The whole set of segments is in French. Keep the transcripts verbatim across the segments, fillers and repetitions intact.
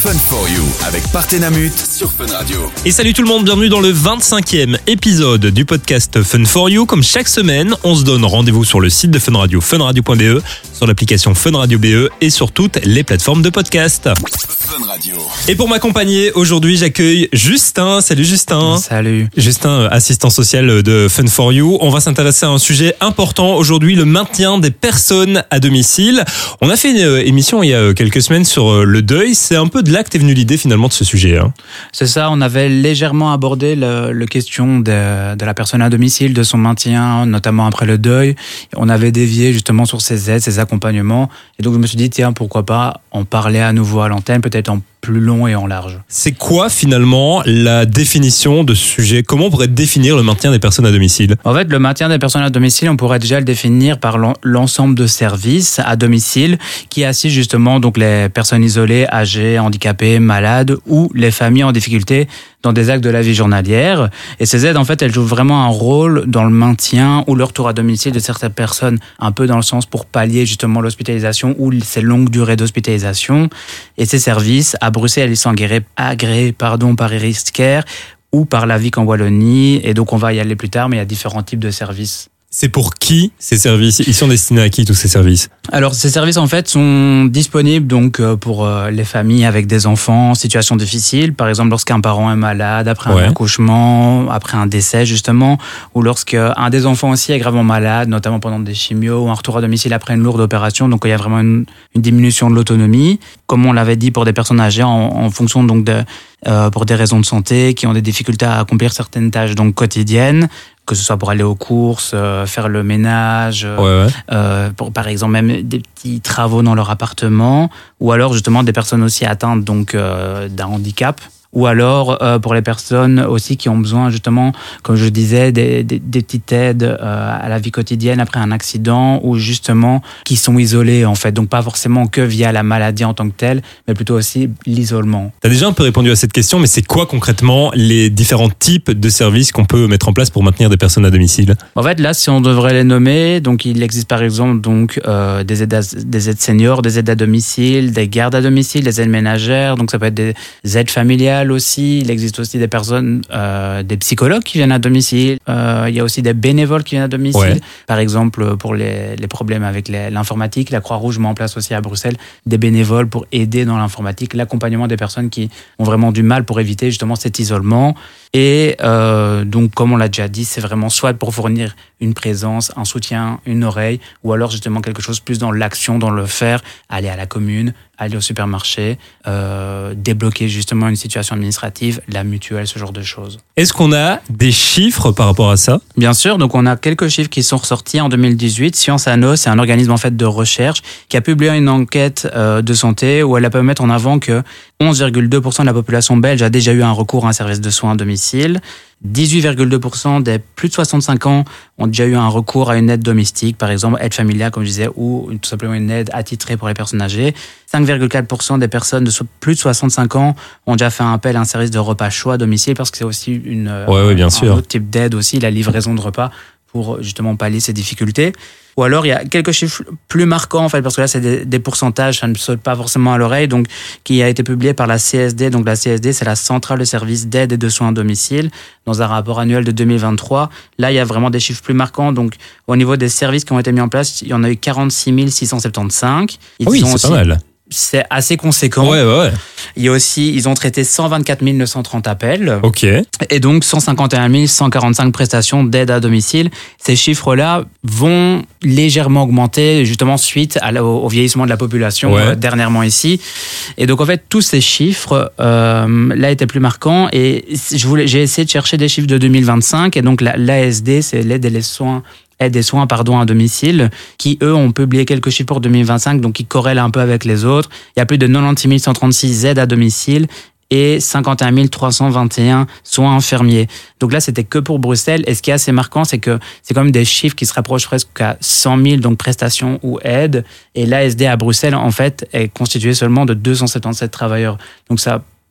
Fun for You avec Partenamut sur Fun Radio. Et salut tout le monde, bienvenue dans le vingt-cinquième épisode du podcast Fun for You. Comme chaque semaine, on se donne rendez-vous sur le site de Fun Radio, fun radio point b e, sur l'application Fun Radio B E et sur toutes les plateformes de podcast. Fun Radio. Et pour m'accompagner, aujourd'hui j'accueille Justin. Salut Justin. Salut. Justin, assistant social de Fun for You. On va s'intéresser à un sujet important aujourd'hui, le maintien des personnes à domicile. On a fait une émission il y a quelques semaines sur le deuil. C'est un peu de là que t'es venu l'idée finalement de ce sujet. Hein. C'est ça, on avait légèrement abordé le, le question de, de la personne à domicile, de son maintien, notamment après le deuil. On avait dévié justement sur ses aides, ses accompagnements. Et donc je me suis dit, tiens, pourquoi pas en parler à nouveau à l'antenne, peut-être en plus long et en large. C'est quoi finalement la définition de ce sujet ? Comment on pourrait définir le maintien des personnes à domicile ? En fait, le maintien des personnes à domicile, on pourrait déjà le définir par l'ensemble de services à domicile qui assistent justement donc les personnes isolées, âgées, handicapées, malades ou les familles en difficulté dans des actes de la vie journalière. Et ces aides, en fait, elles jouent vraiment un rôle dans le maintien ou le retour à domicile de certaines personnes, un peu dans le sens pour pallier justement l'hospitalisation ou ces longues durées d'hospitalisation. Et ces services, à Bruxelles, ils sont agréés, agréés pardon, par Iris Care ou par la Vic en Wallonie. Et donc, on va y aller plus tard, mais il y a différents types de services. C'est pour qui ces services ? Ils sont destinés à qui tous ces services ? Alors ces services en fait sont disponibles donc pour les familles avec des enfants en situation difficile, par exemple lorsqu'un parent est malade après un ouais. accouchement, après un décès justement, ou lorsqu'un des enfants aussi est gravement malade, notamment pendant des chimios ou un retour à domicile après une lourde opération, donc il y a vraiment une, une diminution de l'autonomie, comme on l'avait dit pour des personnes âgées en, en fonction donc de euh, pour des raisons de santé, qui ont des difficultés à accomplir certaines tâches donc quotidiennes, que ce soit pour aller aux courses, euh, faire le ménage, ouais, ouais. Euh, pour, par exemple même des petits travaux dans leur appartement, ou alors justement des personnes aussi atteintes donc euh, d'un handicap, ou alors euh, pour les personnes aussi qui ont besoin justement, comme je disais, des, des, des petites aides euh, à la vie quotidienne après un accident, ou justement qui sont isolés en fait, donc pas forcément que via la maladie en tant que telle, mais plutôt aussi l'isolement. Tu as déjà un peu répondu à cette question, mais c'est quoi concrètement les différents types de services qu'on peut mettre en place pour maintenir des personnes à domicile ? En fait là, si on devrait les nommer, donc il existe par exemple donc euh, des aides à, des aides seniors, des aides à domicile, des gardes à domicile, des aides ménagères, donc ça peut être des aides familiales aussi. Il existe aussi des personnes, euh, des psychologues qui viennent à domicile. Euh, il y a aussi des bénévoles qui viennent à domicile. Ouais. Par exemple, pour les, les problèmes avec les, l'informatique, la Croix-Rouge met en place aussi à Bruxelles des bénévoles pour aider dans l'informatique, l'accompagnement des personnes qui ont vraiment du mal pour éviter justement cet isolement. Et euh, donc, comme on l'a déjà dit, c'est vraiment soit pour fournir une présence, un soutien, une oreille, ou alors justement quelque chose plus dans l'action, dans le faire, aller à la commune, aller au supermarché, euh, débloquer justement une situation administrative, la mutuelle, ce genre de choses. Est-ce qu'on a des chiffres par rapport à ça ? Bien sûr, donc on a quelques chiffres qui sont ressortis en deux mille dix-huit. Science Anno, c'est un organisme en fait de recherche qui a publié une enquête euh, de santé où elle a pu mettre en avant que onze virgule deux pour cent de la population belge a déjà eu un recours à un service de soins à domicile. dix-huit virgule deux pour cent des plus de soixante-cinq ans ont déjà eu un recours à une aide domestique, par exemple aide familiale, comme je disais, ou tout simplement une aide attitrée pour les personnes âgées. cinq virgule quatre pour cent des personnes de plus de soixante-cinq ans ont déjà fait un appel à un service de repas chaud à domicile, parce que c'est aussi une, ouais, ouais, bien un, sûr. un autre type d'aide aussi, la livraison de repas, pour justement pallier ces difficultés. Ou alors, il y a quelques chiffres plus marquants, en fait, parce que là, c'est des, des pourcentages, ça ne saute pas forcément à l'oreille, donc, qui a été publié par la C S D. Donc, la C S D, c'est la Centrale de services d'aide et de soins à domicile, dans un rapport annuel de deux mille vingt-trois. Là, il y a vraiment des chiffres plus marquants. Donc, au niveau des services qui ont été mis en place, il y en a eu quarante-six mille six cent soixante-quinze. Ils oui, c'est aussi, pas mal. C'est assez conséquent. Ouais, ouais, ouais. Il y a aussi, ils ont traité cent vingt-quatre mille neuf cent trente appels. Ok. Et donc, cent cinquante et un mille cent quarante-cinq prestations d'aide à domicile. Ces chiffres-là vont légèrement augmenter, justement, suite à, au, au vieillissement de la population, ouais. euh, dernièrement ici. Et donc, en fait, tous ces chiffres, euh, là, étaient plus marquants. Et je voulais, j'ai essayé de chercher des chiffres de deux mille vingt-cinq. Et donc, la, l'A S D, c'est l'aide et les soins aide et soins pardon, à domicile, qui eux ont publié quelques chiffres pour deux mille vingt-cinq, donc qui corrèlent un peu avec les autres. Il y a plus de quatre-vingt-six mille cent trente-six aides à domicile et cinquante et un mille trois cent vingt et un soins infirmiers. Donc là, c'était que pour Bruxelles. Et ce qui est assez marquant, c'est que c'est quand même des chiffres qui se rapprochent presque à cent mille donc prestations ou aides. Et l'A S D à Bruxelles, en fait, est constitué seulement de deux cent soixante-dix-sept travailleurs. Donc ça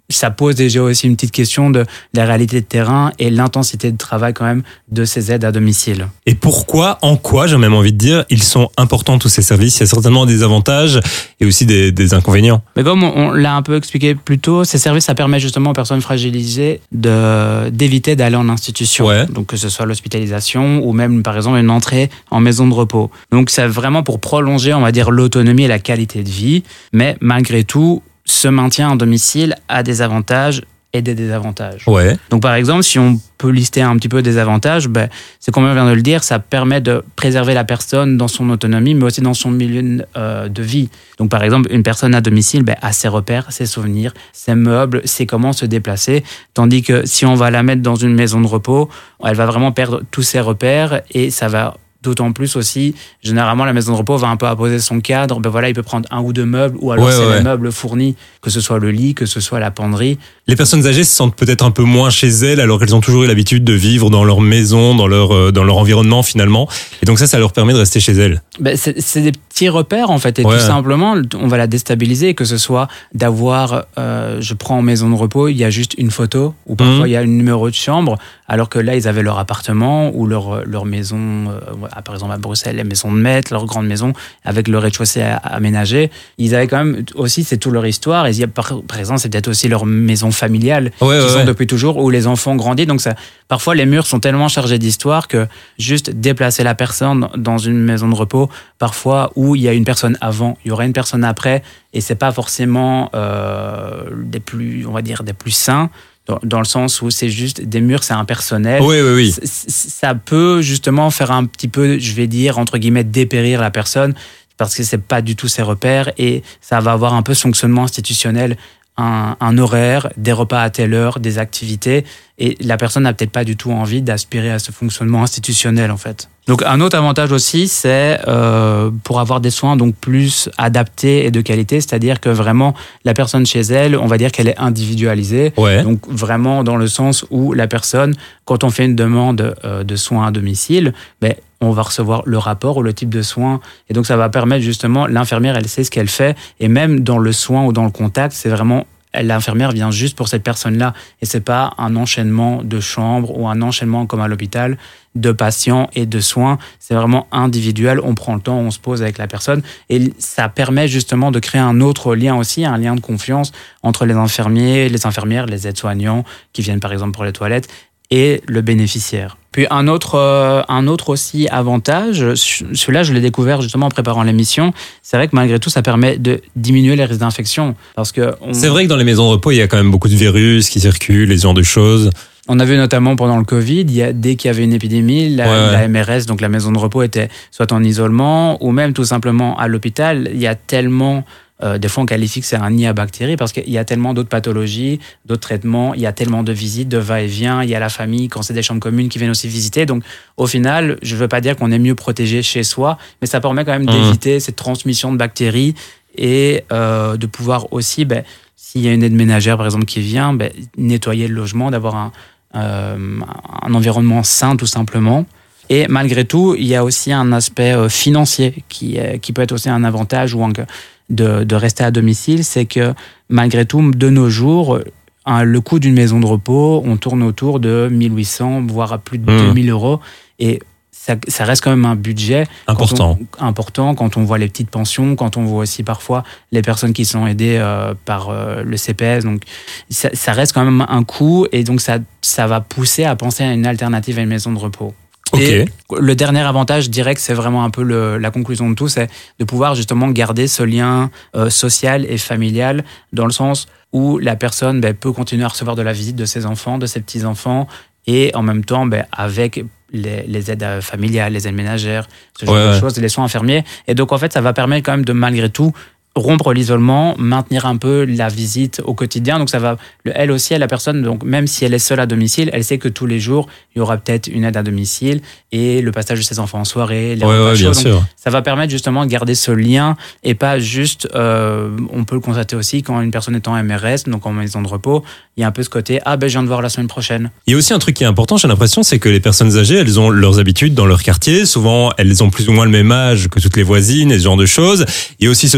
ça pose déjà aussi une petite question de la réalité de terrain et l'intensité de travail quand même de ces aides à domicile. Et pourquoi, en quoi, j'ai même envie de dire, ils sont importants tous ces services? Il y a certainement des avantages et aussi des, des inconvénients. Mais comme on, on l'a un peu expliqué plus tôt, ces services, ça permet justement aux personnes fragilisées de, d'éviter d'aller en institution. Ouais. Donc que ce soit l'hospitalisation ou même par exemple une entrée en maison de repos. Donc c'est vraiment pour prolonger, on va dire, l'autonomie et la qualité de vie. Mais malgré tout, ce maintien à domicile a des avantages et des désavantages. Ouais. Donc par exemple, si on peut lister un petit peu des avantages, ben, c'est comme on vient de le dire, ça permet de préserver la personne dans son autonomie, mais aussi dans son milieu euh, de vie. Donc par exemple, une personne à domicile ben, a ses repères, ses souvenirs, ses meubles, sait comment se déplacer, tandis que si on va la mettre dans une maison de repos, elle va vraiment perdre tous ses repères et ça va d'autant plus aussi, généralement, la maison de repos va un peu apposer son cadre. Ben voilà, il peut prendre un ou deux meubles, ou alors ouais, c'est ouais, les ouais. meubles fournis, que ce soit le lit, que ce soit la penderie. Les personnes âgées se sentent peut-être un peu moins chez elles, alors qu'elles ont toujours eu l'habitude de vivre dans leur maison, dans leur, euh, dans leur environnement finalement. Et donc ça, ça leur permet de rester chez elles. Ben c'est, c'est des petits repères en fait, et ouais. tout simplement, on va la déstabiliser, que ce soit d'avoir, euh, je prends en maison de repos, il y a juste une photo, ou parfois mmh. il y a un numéro de chambre, alors que là, ils avaient leur appartement ou leur, leur maison, euh, par exemple à Bruxelles, les maisons de maître, leur grande maison, avec le rez-de-chaussée aménagé. Ils avaient quand même aussi, c'est toute leur histoire, et il y a, par, par exemple, c'est peut-être aussi leur maison familiale, ouais, qui ouais, sont ouais. depuis toujours, où les enfants grandissent. Donc ça, parfois, les murs sont tellement chargés d'histoire que juste déplacer la personne dans une maison de repos, parfois, où il y a une personne avant, il y aura une personne après, et c'est pas forcément euh, des plus, on va dire, des plus sains, dans, dans le sens où c'est juste des murs, c'est impersonnel. Oui, oui, oui. C- ça peut justement faire un petit peu, je vais dire, entre guillemets, dépérir la personne, parce que c'est pas du tout ses repères, et ça va avoir un peu son fonctionnement institutionnel, un, un horaire, des repas à telle heure, des activités, et la personne n'a peut-être pas du tout envie d'aspirer à ce fonctionnement institutionnel, en fait. Donc un autre avantage aussi, c'est euh, pour avoir des soins donc plus adaptés et de qualité, c'est-à-dire que vraiment la personne chez elle, on va dire qu'elle est individualisée, ouais. donc vraiment dans le sens où la personne, quand on fait une demande euh, de soins à domicile, ben on va recevoir le rapport ou le type de soins, et donc ça va permettre justement, l'infirmière, elle sait ce qu'elle fait, et même dans le soin ou dans le contact, c'est vraiment l'infirmière vient juste pour cette personne-là, et c'est pas un enchaînement de chambres ou un enchaînement comme à l'hôpital de patients et de soins. C'est vraiment individuel. On prend le temps, on se pose avec la personne, et ça permet justement de créer un autre lien aussi, un lien de confiance entre les infirmiers, les infirmières, les aides-soignants qui viennent par exemple pour les toilettes et le bénéficiaire. Puis un autre, euh, un autre aussi avantage, celui-là je l'ai découvert justement en préparant l'émission, c'est vrai que malgré tout ça permet de diminuer les risques d'infection. Parce que on... C'est vrai que dans les maisons de repos, il y a quand même beaucoup de virus qui circulent, les genres de choses. On a vu notamment pendant le Covid, il y a, dès qu'il y avait une épidémie, la, ouais. la M R S, donc la maison de repos, était soit en isolement ou même tout simplement à l'hôpital. Il y a tellement... Euh, des fois, on qualifie que c'est un nid à bactéries parce qu'il y a tellement d'autres pathologies, d'autres traitements, il y a tellement de visites, de va-et-vient, il y a la famille, quand c'est des chambres communes qui viennent aussi visiter. Donc, au final, je ne veux pas dire qu'on est mieux protégé chez soi, mais ça permet quand même mmh. d'éviter cette transmission de bactéries et euh, de pouvoir aussi, ben, s'il y a une aide ménagère, par exemple, qui vient, ben, nettoyer le logement, d'avoir un, euh, un environnement sain, tout simplement. Et malgré tout, il y a aussi un aspect euh, financier qui, est, qui peut être aussi un avantage ou un... De, de rester à domicile, c'est que malgré tout, de nos jours, un, le coût d'une maison de repos, on tourne autour de mille huit cents, voire à plus de mmh. deux mille euros. Et ça, ça reste quand même un budget important. Quand on, important quand on voit les petites pensions, quand on voit aussi parfois les personnes qui sont aidées euh, par euh, le C P S. Donc, ça, ça reste quand même un coût, et donc ça, ça va pousser à penser à une alternative à une maison de repos. Okay. Et le dernier avantage, je dirais que c'est vraiment un peu le, la conclusion de tout, c'est de pouvoir justement garder ce lien euh, social et familial, dans le sens où la personne ben, peut continuer à recevoir de la visite de ses enfants, de ses petits-enfants, et en même temps ben, avec les, les aides familiales, les aides ménagères, ce genre ouais, de ouais. choses, les soins infirmiers. Et donc en fait, ça va permettre quand même de malgré tout rompre l'isolement, maintenir un peu la visite au quotidien. Donc ça va, elle aussi, elle, la personne, donc même si elle est seule à domicile, elle sait que tous les jours, il y aura peut-être une aide à domicile et le passage de ses enfants en soirée, les ouais, repas ouais, chauds. bien sûr. Donc, ça va permettre justement de garder ce lien et pas juste, euh, on peut le constater aussi quand une personne est en M R S, donc en maison de repos, il y a un peu ce côté, ah ben je viens de voir la semaine prochaine. Il y a aussi un truc qui est important, j'ai l'impression, c'est que les personnes âgées, elles ont leurs habitudes dans leur quartier. Souvent, elles ont plus ou moins le même âge que toutes les voisines et ce genre de choses. Il y a aussi ce truc de se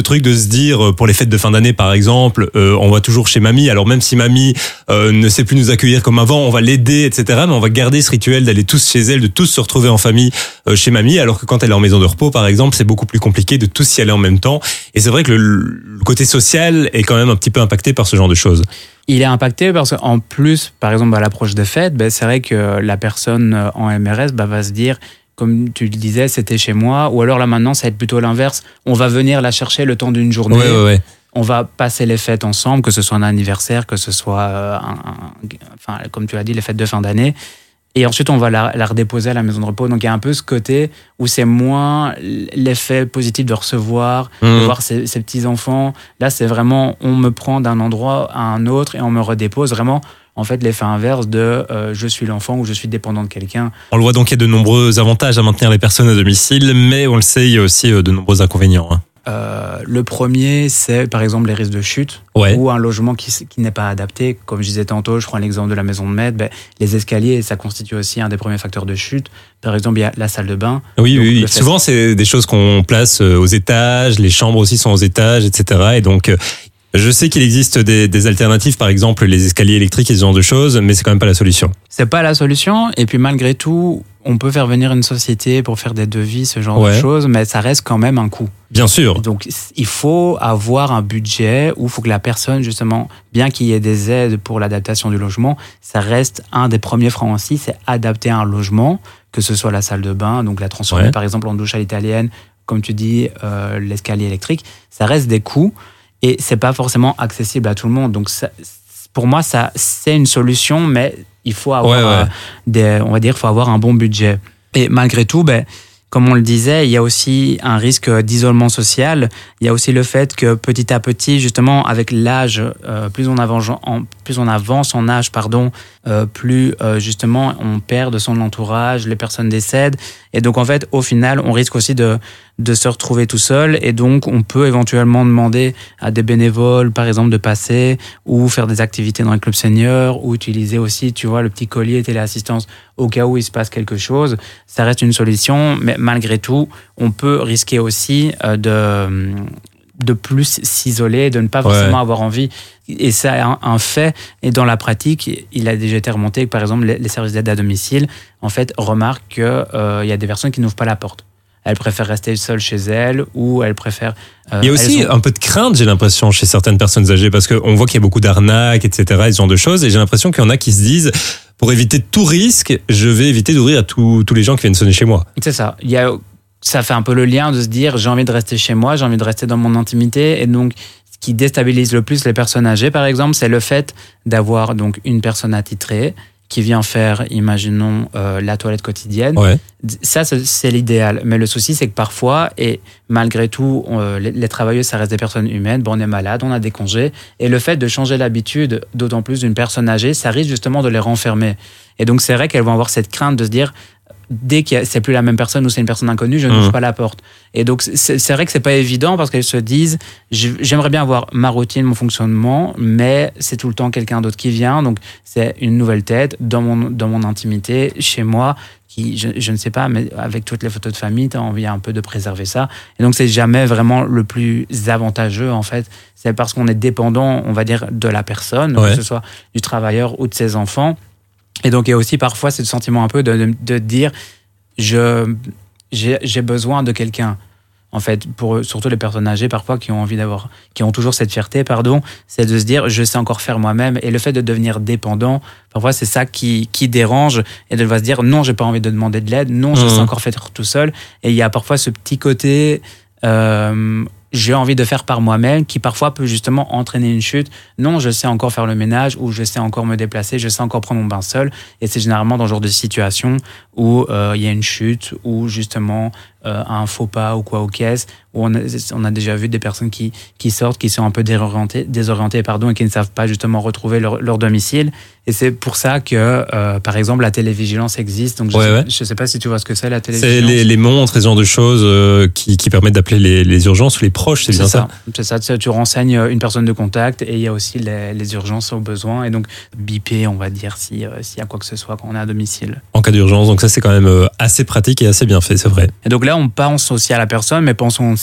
se dire, pour les fêtes de fin d'année par exemple, euh, on va toujours chez mamie. Alors même si mamie euh, ne sait plus nous accueillir comme avant, on va l'aider, et cetera. Mais on va garder ce rituel d'aller tous chez elle, de tous se retrouver en famille euh, chez mamie. Alors que quand elle est en maison de repos, par exemple, c'est beaucoup plus compliqué de tous y aller en même temps. Et c'est vrai que le, le côté social est quand même un petit peu impacté par ce genre de choses. Il est impacté parce qu'en plus, par exemple, à l'approche des fêtes, ben, c'est vrai que la personne en M R S ben, va se dire, comme tu le disais, c'était chez moi, ou alors là maintenant, ça va être plutôt l'inverse. On va venir la chercher le temps d'une journée. Ouais, ouais, ouais. On va passer les fêtes ensemble, que ce soit un anniversaire, que ce soit, un, un, enfin, comme tu l'as dit, les fêtes de fin d'année. Et ensuite, on va la, la redéposer à la maison de repos. Donc, il y a un peu ce côté où c'est moins l'effet positif de recevoir, mmh. de voir ses, ses petits-enfants. Là, c'est vraiment, on me prend d'un endroit à un autre et on me redépose. Vraiment, en fait, l'effet inverse de euh, je suis l'enfant ou je suis dépendant de quelqu'un. On le voit donc, il y a de nombreux avantages à maintenir les personnes à domicile, mais on le sait, il y a aussi de nombreux inconvénients. Hein. Euh, le premier, c'est par exemple les risques de chute ouais. ou un logement qui, qui n'est pas adapté. Comme je disais tantôt, je prends l'exemple de la maison de maître, ben, les escaliers, ça constitue aussi un des premiers facteurs de chute. Par exemple, il y a la salle de bain. Oui, oui, oui. Souvent, c'est des choses qu'on place aux étages, les chambres aussi sont aux étages, et cetera. Et donc, je sais qu'il existe des, des alternatives, par exemple les escaliers électriques et ce genre de choses, mais c'est quand même pas la solution. C'est pas la solution. Et puis malgré tout, on peut faire venir une société pour faire des devis, ce genre ouais. de choses, mais ça reste quand même un coût. Bien sûr. Donc il faut avoir un budget où il faut que la personne, justement, bien qu'il y ait des aides pour l'adaptation du logement, ça reste un des premiers francs aussi, c'est adapter un logement, que ce soit la salle de bain, donc la transformer ouais. par exemple en douche à l'italienne, comme tu dis, euh, l'escalier électrique, ça reste des coûts. Et c'est pas forcément accessible à tout le monde. Donc, ça, pour moi, ça, c'est une solution, mais il faut avoir, ouais, ouais. des, on va dire, faut avoir un bon budget. Et malgré tout, ben, comme on le disait, il y a aussi un risque d'isolement social. Il y a aussi le fait que petit à petit, justement, avec l'âge, euh, plus on avance en, plus on avance en âge, pardon, euh, plus euh, justement on perd de son entourage, les personnes décèdent. Et donc, en fait, au final, on risque aussi de de se retrouver tout seul, et donc on peut éventuellement demander à des bénévoles, par exemple, de passer ou faire des activités dans les clubs seniors, ou utiliser aussi, tu vois, le petit collier téléassistance au cas où il se passe quelque chose. Ça reste une solution, mais malgré tout, on peut risquer aussi de de plus s'isoler, de ne pas forcément ouais. avoir envie. Et ça, un, un fait, et dans la pratique, il a déjà été remonté que, par exemple, les, les services d'aide à domicile, en fait, remarquent qu'il euh, y a des personnes qui n'ouvrent pas la porte. Elles préfèrent rester seules chez elles, ou elles préfèrent... Euh, il y a aussi ont... un peu de crainte, j'ai l'impression, chez certaines personnes âgées, parce qu'on voit qu'il y a beaucoup d'arnaques, et cetera, et ce genre de choses, et j'ai l'impression qu'il y en a qui se disent, pour éviter tout risque, je vais éviter d'ouvrir à tous tous les gens qui viennent sonner chez moi. C'est ça. Il y a, ça fait un peu le lien de se dire, j'ai envie de rester chez moi, j'ai envie de rester dans mon intimité, et donc, ce qui déstabilise le plus les personnes âgées, par exemple, c'est le fait d'avoir donc une personne attitrée, qui vient faire, imaginons, euh, la toilette quotidienne. Ouais. Ça, c'est, c'est l'idéal. Mais le souci, c'est que parfois, et malgré tout, on, les, les travailleuses, ça reste des personnes humaines. Bon, on est malade, on a des congés. Et le fait de changer l'habitude, d'autant plus d'une personne âgée, ça risque justement de les renfermer. Et donc, c'est vrai qu'elles vont avoir cette crainte de se dire, dès que c'est plus la même personne ou c'est une personne inconnue, je n'ouvre mmh. pas la porte. Et donc, c'est, c'est vrai que c'est pas évident parce qu'elles se disent, j'aimerais bien avoir ma routine, mon fonctionnement, mais c'est tout le temps quelqu'un d'autre qui vient. Donc, c'est une nouvelle tête dans mon, dans mon intimité, chez moi, qui, je, je ne sais pas, mais avec toutes les photos de famille, tu as envie un peu de préserver ça. Et donc, c'est jamais vraiment le plus avantageux, en fait. C'est parce qu'on est dépendant, on va dire, de la personne, ouais. que ce soit du travailleur ou de ses enfants. Et donc, il y a aussi parfois ce sentiment un peu de, de, de dire je, j'ai, j'ai besoin de quelqu'un. En fait, pour surtout les personnes âgées, parfois, qui ont envie d'avoir, qui ont toujours cette fierté, pardon, c'est de se dire je sais encore faire moi-même. Et le fait de devenir dépendant, parfois, c'est ça qui, qui dérange et de se dire non, j'ai pas envie de demander de l'aide, non, je mmh. sais encore faire tout seul. Et il y a parfois ce petit côté. Euh, j'ai envie de faire par moi-même, qui parfois peut justement entraîner une chute. Non, je sais encore faire le ménage, ou je sais encore me déplacer, je sais encore prendre mon bain seul. Et c'est généralement dans ce genre de situation où euh, il y a une chute, ou justement euh, un faux pas ou quoi aux caisses, où on a, on a déjà vu des personnes qui, qui sortent, qui sont un peu désorientées, désorientées pardon, et qui ne savent pas justement retrouver leur, leur domicile. Et c'est pour ça que, euh, par exemple, la télévigilance existe. Donc, je ouais, ne ouais. sais, sais pas si tu vois ce que c'est, la télévigilance. C'est les, les montres et ce genre de choses euh, qui, qui permettent d'appeler les, les urgences ou les proches, c'est, c'est bien ça, ça C'est ça, tu renseignes une personne de contact, et il y a aussi les, les urgences au besoin. Et donc, biper, on va dire, si, euh, s'il y a quoi que ce soit quand on est à domicile. En cas d'urgence, donc ça, c'est quand même euh, assez pratique et assez bien fait, c'est vrai. Et donc là, on pense aussi à la personne, mais pensons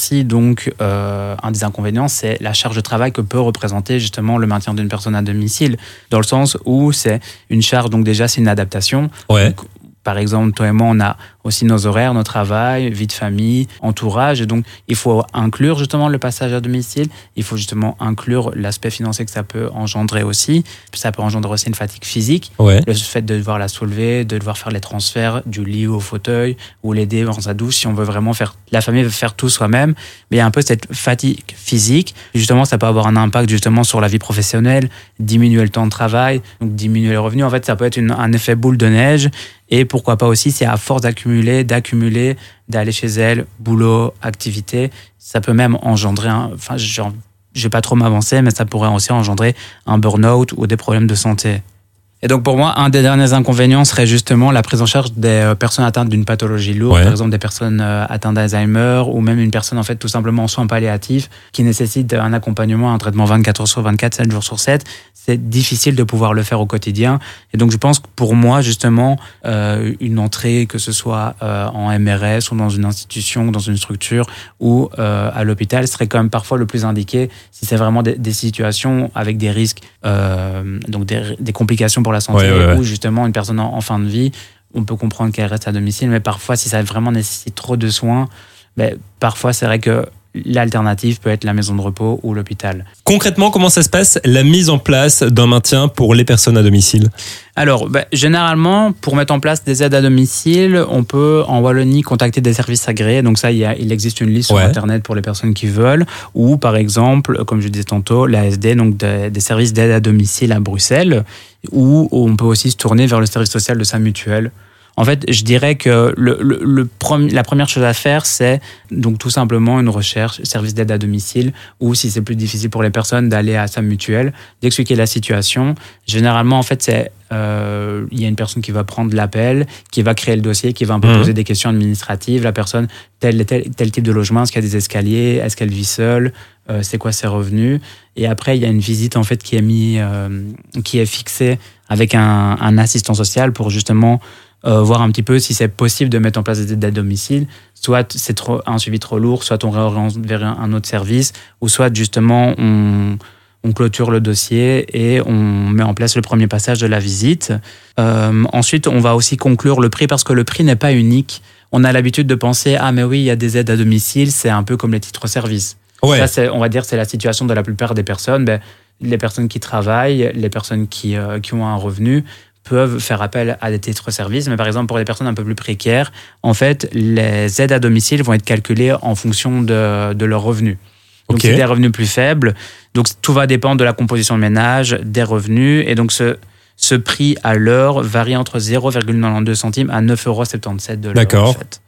aussi donc euh, un des inconvénients, c'est la charge de travail que peut représenter justement le maintien d'une personne à domicile, dans le sens où c'est une charge, donc déjà c'est une adaptation. Ouais. Donc, par exemple, toi et moi, on a aussi nos horaires, notre travail, vie de famille, entourage. Et donc, il faut inclure justement le passage à domicile. Il faut justement inclure l'aspect financier que ça peut engendrer aussi. Ça peut engendrer aussi une fatigue physique. Ouais. Le fait de devoir la soulever, de devoir faire les transferts du lit au fauteuil ou l'aider dans sa douche si on veut vraiment faire, la famille veut faire tout soi-même. Mais il y a un peu cette fatigue physique. Justement, ça peut avoir un impact justement sur la vie professionnelle, diminuer le temps de travail, donc diminuer les revenus. En fait, ça peut être une, un effet boule de neige. Et pourquoi pas aussi, c'est à force d'accumuler, d'accumuler, d'aller chez elle, boulot, activité, ça peut même engendrer, un, enfin, je ne vais pas trop m'avancer, mais ça pourrait aussi engendrer un burn-out ou des problèmes de santé. Et donc pour moi, un des derniers inconvénients serait justement la prise en charge des personnes atteintes d'une pathologie lourde, ouais. par exemple des personnes atteintes d'Alzheimer ou même une personne en fait tout simplement en soins palliatifs qui nécessite un accompagnement, un traitement vingt-quatre heures sur vingt-quatre, sept jours sur sept. C'est difficile de pouvoir le faire au quotidien. Et donc je pense que pour moi justement, euh, une entrée, que ce soit euh, en M R S ou dans une institution, dans une structure ou euh, à l'hôpital, serait quand même parfois le plus indiqué si c'est vraiment des, des situations avec des risques, euh, donc des, des complications pour la santé, ouais, ouais, ouais. ou justement une personne en, en fin de vie, on peut comprendre qu'elle reste à domicile, mais parfois si ça vraiment nécessite trop de soins, ben, parfois c'est vrai que l'alternative peut être la maison de repos ou l'hôpital. Concrètement, comment ça se passe, la mise en place d'un maintien pour les personnes à domicile ? Alors, ben, généralement, pour mettre en place des aides à domicile, on peut en Wallonie contacter des services agréés. Donc ça, il, y a, il existe une liste ouais. sur Internet pour les personnes qui veulent. Ou par exemple, comme je disais tantôt, l'A S D, donc des, des services d'aide à domicile à Bruxelles. Ou on peut aussi se tourner vers le service social de sa mutuelle. En fait, je dirais que le, le, le prom- la première chose à faire, c'est donc tout simplement une recherche, service d'aide à domicile, ou si c'est plus difficile pour les personnes, d'aller à sa mutuelle, d'expliquer la situation. Généralement, en fait, c'est euh, il y a une personne qui va prendre l'appel, qui va créer le dossier, qui va un peu mmh. poser des questions administratives. La personne, tel, tel, tel type de logement, est-ce qu'il y a des escaliers, est-ce qu'elle vit seule, euh, c'est quoi ses revenus. Et après, il y a une visite en fait qui est mis, euh, qui est fixée avec un, un assistant social pour justement Euh, voir un petit peu si c'est possible de mettre en place des aides à domicile. Soit c'est trop, un suivi trop lourd, soit on réoriente vers un autre service, ou soit justement on, on clôture le dossier et on met en place le premier passage de la visite. Euh, ensuite, on va aussi conclure le prix parce que le prix n'est pas unique. On a l'habitude de penser « Ah mais oui, il y a des aides à domicile, c'est un peu comme les titres-services ouais. ». Ça, c'est, on va dire c'est la situation de la plupart des personnes. Ben, les personnes qui travaillent, les personnes qui, euh, qui ont un revenu, peuvent faire appel à des titres-services, mais par exemple pour les personnes un peu plus précaires, en fait, les aides à domicile vont être calculées en fonction de, de leurs revenus. Donc okay. c'est des revenus plus faibles, donc tout va dépendre de la composition de ménage, des revenus, et donc ce, ce prix à l'heure varie entre zéro virgule quatre-vingt-douze centimes à neuf euros soixante-dix-sept de l'heure. D'accord. En fait.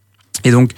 Et donc,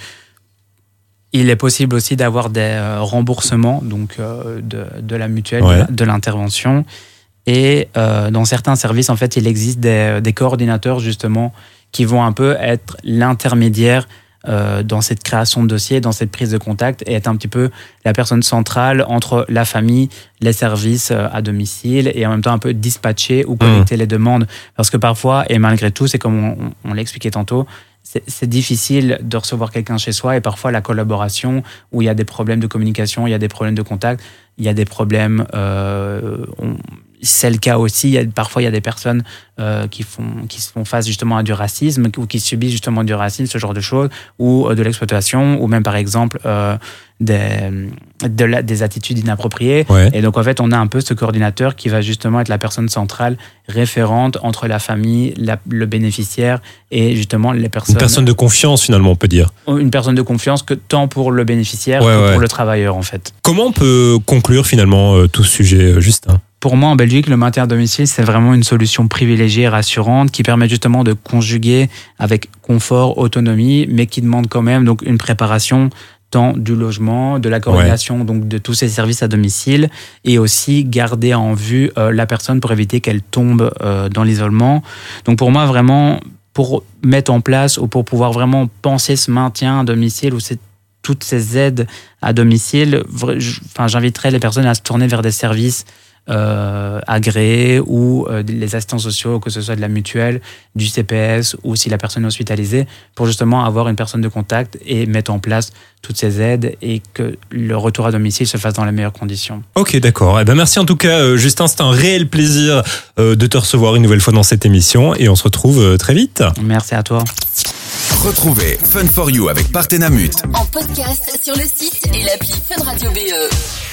il est possible aussi d'avoir des remboursements donc, euh, de, de la mutuelle, ouais. de, de l'intervention. Et euh, dans certains services, en fait, il existe des, des coordinateurs, justement, qui vont un peu être l'intermédiaire euh, dans cette création de dossier, dans cette prise de contact, et être un petit peu la personne centrale entre la famille, les services à domicile, et en même temps un peu dispatcher ou collecter mmh. les demandes. Parce que parfois, et malgré tout, c'est comme on, on l'a expliqué tantôt, c'est, c'est difficile de recevoir quelqu'un chez soi, et parfois la collaboration, où il y a des problèmes de communication, il y a des problèmes de contact, il y a des problèmes... Euh, on, c'est le cas aussi, il y a, parfois il y a des personnes euh, qui, font, qui se font face justement à du racisme ou qui subissent justement du racisme, ce genre de choses, ou euh, de l'exploitation, ou même par exemple euh, des, de la, des attitudes inappropriées. Ouais. Et donc en fait on a un peu ce coordinateur qui va justement être la personne centrale, référente entre la famille, la, le bénéficiaire et justement les personnes... Une personne de confiance finalement on peut dire. Une personne de confiance que tant pour le bénéficiaire ouais, que ouais. pour le travailleur en fait. Comment on peut conclure finalement euh, tout ce sujet, Justin ? Pour moi, en Belgique, le maintien à domicile, c'est vraiment une solution privilégiée et rassurante qui permet justement de conjuguer avec confort, autonomie, mais qui demande quand même donc une préparation tant du logement, de la coordination ouais. donc de tous ces services à domicile, et aussi garder en vue euh, la personne pour éviter qu'elle tombe euh, dans l'isolement. Donc pour moi, vraiment, pour mettre en place ou pour pouvoir vraiment penser ce maintien à domicile ou cette toutes ces aides à domicile, enfin, j'inviterais les personnes à se tourner vers des services euh, agréés ou euh, les assistants sociaux, que ce soit de la mutuelle, du C P S ou si la personne est hospitalisée, pour justement avoir une personne de contact et mettre en place toutes ces aides et que le retour à domicile se fasse dans les meilleures conditions. Ok, d'accord. Eh ben merci en tout cas, Justin. C'est un réel plaisir de te recevoir une nouvelle fois dans cette émission et on se retrouve très vite. Merci à toi. Retrouvez Fun for You avec Partenamut en podcast sur le site et l'appli Fun Radio B E.